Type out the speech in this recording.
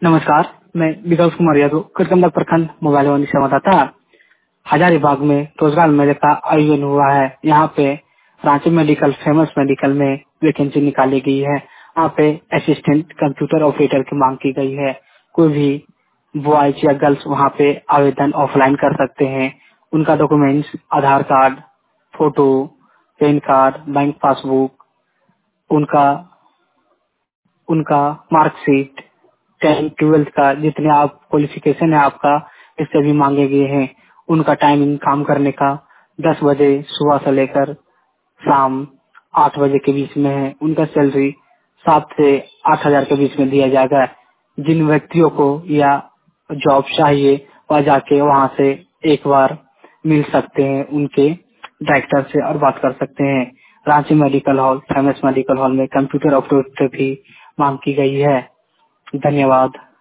नमस्कार, मैं विकल्प कुमार यादव कटकमलक प्रखंड मोबाइल वाणी संवाददाता। हजारीबाग में रोजगार मेले का आयोजन हुआ है। यहाँ पे रांची मेडिकल फेमस मेडिकल में वैकेंसी निकाली गई है। यहाँ पे असिस्टेंट कंप्यूटर ऑपरेटर की मांग की गई है। कोई भी बॉयज या गर्ल्स वहाँ पे आवेदन ऑफलाइन कर सकते हैं। उनका documents Aadhaar card, photo, PAN card, bank passbook, उनका उनका मार्कशीट, 10-12 का जितने आप क्वालिफिकेशन है आपका, इससे भी मांगे गए हैं। उनका टाइमिंग काम करने का 10 बजे सुबह से लेकर शाम 8 बजे के बीच में है। उनका सैलरी 7 से 8 हजार के बीच में दिया जाएगा। जिन व्यक्तियों को या जॉब चाहिए वह जाके वहाँ से एक बार मिल सकते हैं उनके डायरेक्टर से और बात कर सकते हैं। Ranchi medical hall famous medical hall में कंप्यूटर ऑपरेटर की मांग की गई है। धन्यवाद।